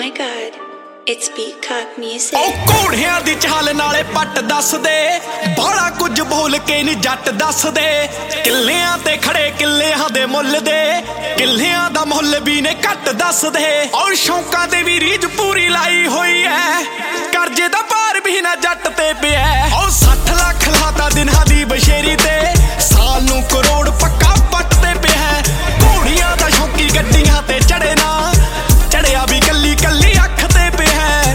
my god, it's Peacock Music. ਉਹ ਘੋੜਿਆਂ ਦੀ ਚਾਲ ਨਾਲੇ ਪੱਟ ਦੱਸਦੇ, ਬਾਲਾ ਕੁਝ ਬੋਲ ਕੇ ਨੀ ਜੱਟ ਦੱਸਦੇ। ਕਿੱਲਿਆਂ ਤੇ ਖੜੇ ਕਿੱਲਿਆਂ ਦੇ ਮੁੱਲ ਦੇ, ਕਿੱਲਿਆਂ ਦਾ ਮੁੱਲ ਵੀ ਨੇ ਘੱਟ ਦੱਸਦੇ। ਔਰ ਸ਼ੌਂਕਾਂ ਦੇ ਵੀ ਰੀਝ ਪੂਰੀ ਲਾਈ ਹੋਈ ਐ, ਕਰਜ਼ੇ ਦਾ ਭਾਰ ਵੀ ਨਾ ਜੱਟ ਤੇ ਪਿਆ। ਉਹ 60 ਲੱਖ ਲਾਤਾ ਦਿਨਾਂ ਦੀ ਬਸ਼ੇਰੀ ਤੇ, ਸਾਲ ਨੂੰ ਕਰੋੜ ਪੱਕਾ ਪੱਟ ਤੇ ਪਿਆ। ਘੋੜੀਆਂ ਦਾ ਸ਼ੌਂਕੀ ਗੱਡੀਆਂ ਤੇ ਚੜੇ ਨਾ, ਚੜਿਆ ਵੀ ਕੱਲੀ ਕੱਲੀ ਅੱਖ ਤੇ ਪਿਆ।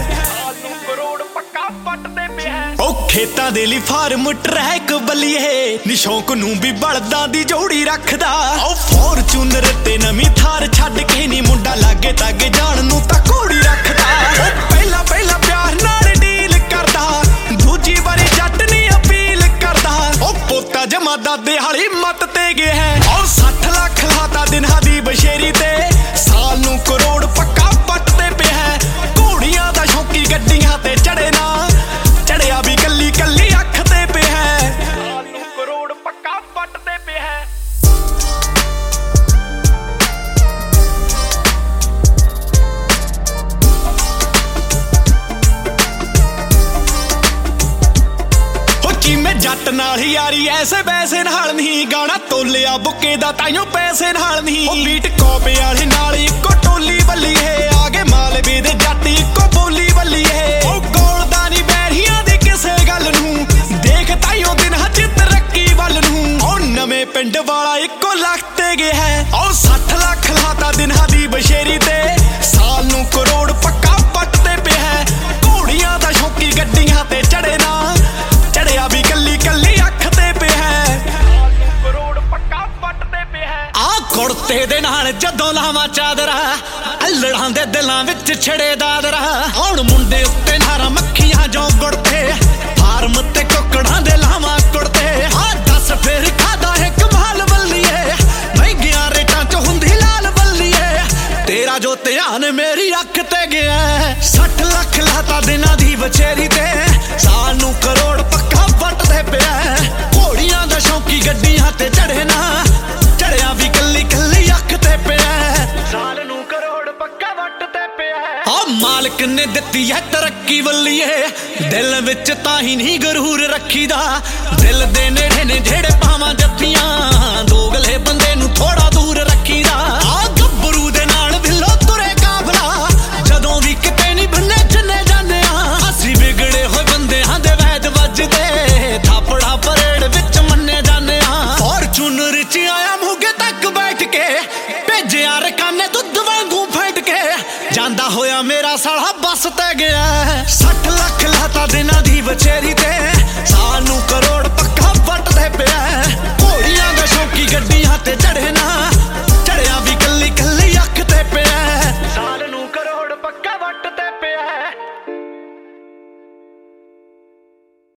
ਉਹ ਖੇਤਾਂ ਦੇ ਲਈ ਫਾਰਮ ਟਰੈਕ ਬੱਲੀਏ, ਨੀ ਸ਼ੌਂਕ ਨੂੰ ਵੀ ਬਲਦਾਂ ਦੀ ਜੋੜੀ ਰੱਖਦਾ। ਉਹ ਫੋਰਚੂਨਰ ਤੇ ਨਵੀਂ ਥਾਰ ਛੱਡ ਕੇ ਨੀ ਮੁੰਡਾ ਲਾਗੇ ਤਾਗੇ ਜਾਣ ਨੂੰ ਤਾਂ ਘੋੜੀ ਰੱਖਦਾ। ਉਹ ਪਹਿਲਾਂ ਪਿਆਰ ਨਾਲ ਡੀਲ ਕਰਦਾ, ਦੂਜੀ ਵਾਰੀ ਜੱਟ ਨੀ ਅਪੀਲ ਕਰਦਾ। ਉਹ ਪੋਤਾ ਜਮਾ ਦਾਦੇ ਵਾਲੀ ਮੱਤ ਤੇ ਗਿਆ। ਉਹ 60 ਲੱਖ ਲਾਤਾ ਦਿਨਾਂ ਦੀ ਬਸ਼ੇਰੀ ਤੇ, ਸਾਲ ਨੂੰ ਕਰੋੜ ਪੱਕਾ ਪੱਟ ਤੇ ਪਿਆ। ਘੋੜੀਆਂ ਦਾ ਸ਼ੌਂਕੀ ਗੱਡੀਆਂ ਤੇ ਚੜੇ ਨਾ, ਚੜਿਆ ਵੀ ਕੱਲੀ ਕੱਲੀ ਅੱਖ ਤੇ ਪਿਆ। ਸਾਲ ਨੂੰ ਕਰੋੜ ਪੱਕਾ ਪੱਟ ਤੇ ਪਿਆ। ਮੈਂ ਜੱਟ ਨਾਲ ਯਾਰੀ ਐਸੇ ਵੈਸੇ ਨਾਲ ਨਹੀਂ, ਗਾਣਾ ਤੋਲਿਆ ਬੁੱਕੇ ਦਾ ਤਾਈਓ ਪੈਸੇ ਨਾਲ ਨਹੀਂ। ਉਹ ਬੀਟ ਕੋਪੇ ਵਾਲੇ ਨਾਲ ਇੱਕੋ ਟੋਲੀ ਬੱਲੀਏ, ਆ ਗਏ ਮਾਲਵੇ ਦੇ ਜੱਟ ਇੱਕੋ ਬੋਲੀ ਬੱਲੀਏ। ਉਹ ਗੋਲਦਾ ਨੀ ਬੈਰੀਆਂ ਦੀ ਕਿਸੇ ਗੱਲ ਨੂੰ, ਦੇਖ ਤਾਈਓ ਦਿਨ ਹੱਜ ਤਰੱਕੀ ਵੱਲ ਨੂੰ। ਉਹ ਨਵੇਂ ਪਿੰਡ ਵਾਲਾ ਇੱਕੋ ਲੱਖ ਤੇ ਗਿਆ। ਉਹ 60 ਲੱਖ ਲਾਤਾ ਦਿਨਾਂ ਦੀ ਬਸ਼ੇਰੀ ਤੇ, ਸਾਲ ਨੂੰ ਕਰੋੜ ਪੱਕਾ ਪੱਟ ਤੇ ਪਿਆ। ਘੋੜੀਆਂ ਦਾ ਸ਼ੌਂਕੀ ਗੱਡੀਆਂ ਤੇ ਚੜੇ ਨਾ, ਚੜਿਆ ਵੀ ਕੱਲੀ ਕੱਲੀ ਅੱਖ ਤੇ ਪਿਆ। ਕਰੋੜ ਪੱਕਾ ਪੱਟ ਤੇ ਪਿਆ। ਆ ਕੁੜਤੇ ਦੇ ਨਾਲ ਜਦੋਂ ਲਾਵਾਂ ਚਾਦਰਾ, ਅਲੜਾਂ ਦੇ ਦਿਲਾਂ ਵਿੱਚ ਛੜੇ ਦਾਦਰਾ। ਹੁਣ ਮੁੰਡੇ ਉੱਤੇ ਨਾਰਾ ਮੱਖੀਆਂ ਜੋ ਗੁੜਤੇ, ਫਾਰਮ ਤੇ ਕੁੱਕੜਾਂ ਦੇ ਲਾਵਾਂ ਕੁੜਤੇ। ਆ ਦੱਸ ਫੇਰ ਖਾਦਾ ਹੈ ਕਮਾਲ ਬੱਲੀਏ, ਮਹਿੰਗੀਆਂ ਰੇਟਾਂ ਚ ਹੁੰਦੀ ਲਾਲ ਬੱਲੀਏ। ਤੇਰਾ ਜੋ ਧਿਆਨ ਮੇਰੀ ਅੱਖ ਤੇ ਗਿਆ। 60 ਲੱਖ ਲਾਤਾ ਦਿਨਾਂ ਦੀ ਬਚੇਰੀ ਤੇ, ਸਾਲ ਨੂੰ ਕਰੋੜ ਪੱਕਾ ਪੱਟ ਤੇ ਪਿਆ। ਘੋੜੀਆਂ ਦਾ ਸ਼ੌਂਕੀ ਗੱਡੀਆਂ ਤੇ ਚੜੇ ਨਾ, ਚੜਿਆ ਵੀ ਕੱਲੀ ਕੱਲੀ ਅੱਖ ਤੇ ਪਿਆ। ਸਾਲ ਨੂੰ ਕਰੋੜ ਪੱਕਾ ਵੱਟ ਤੇ ਪਿਆ। ਆ ਮਾਲਕ ਨੇ ਦਿੱਤੀ ਹੈ ਤਰੱਕੀ ਵੱਲੀਏ, ਦਿਲ ਵਿੱਚ ਤਾਂ ਹੀ ਨਹੀਂ ਗਰੂਰ ਰੱਖੀਦਾ। ਦਿਲ ਦੇ ਨੇੜੇ ਨੇ ਜਿਹੜੇ ਪਾਵਾਂ ਜੱਫੀਆਂ, ਦੋਗਲੇ ਬੰਦੇ ਨੂੰ ਥੋੜਾ ਦੂਰ ਰੱਖੀਦਾ। ਆ ਗੱਭਰੂ ਦੇ ਨਾਲ ਵਿਲੋ ਤੁਰੇ ਕਾਫਲਾ, ਜਦੋਂ ਵੀ ਕਿਤੇ ਨਹੀਂ ਬੰਨੇ ਚੰਨੇ ਜਾਂਦੇ ਆ। ਅਸੀਂ ਵਿਗੜੇ ਹੋਏ ਬੰਦਿਆਂ ਦੇ ਵੈਦ ਵੱਜਦੇ, ਥਾਪੜਾ ਪਰੇਡ ਵਿੱਚ ਮੰਨੇ ਜਾਂਦੇ ਆ। ਫੋਰਚੂਨਰ ਚ ਆਇਆ ਮੋਗੇ ਤੱਕ ਬੈਠ ਕੇ, ਭੇਜਿਆ ਰਕਾਨੇ ਦੁੱਧ ਵਾਂਗੂ ਫੈਂਟ ਕੇ। ਜਾਂਦਾ ਹੋਇਆ ਮੇਰਾ ਸਾਲਾ ਬੱਸ ਤੇ ਗਿਆ। 60 ਲੱਖ ਲਾਤਾ